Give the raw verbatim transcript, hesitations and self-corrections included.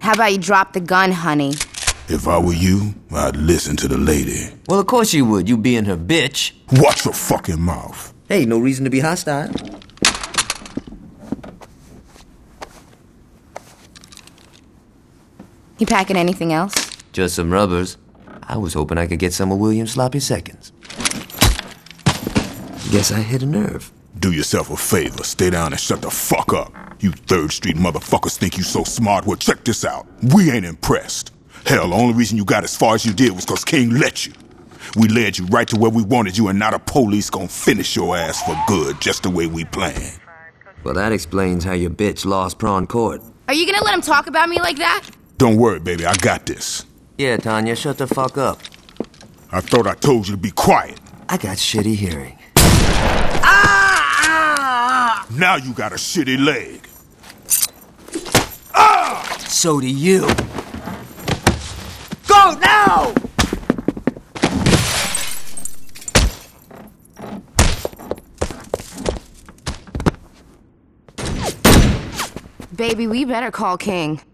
How about you drop the gun, honey? If I were you, I'd listen to the lady. Well, of course you would, you being her bitch. Watch your fucking mouth. Hey, no reason to be hostile. You packing anything else? Just some rubbers. I was hoping I could get some of William's sloppy seconds. Guess I hit a nerve. Do yourself a favor, stay down and shut the fuck up. You Third Street motherfuckers think you so smart. Well, check this out. We ain't impressed. Hell, the only reason you got as far as you did was cause King let you. We led you right to where we wanted you, and now the police gonna finish your ass for good, just the way we planned. Well, that explains how your bitch lost Prawn Court. Are you gonna let him talk about me like that? Don't worry, baby, I got this. Yeah, Tanya, shut the fuck up. I thought I told you to be quiet. I got shitty hearing. Ah! Now you got a shitty leg. Ah! So do you. Go now! Baby, we better call King.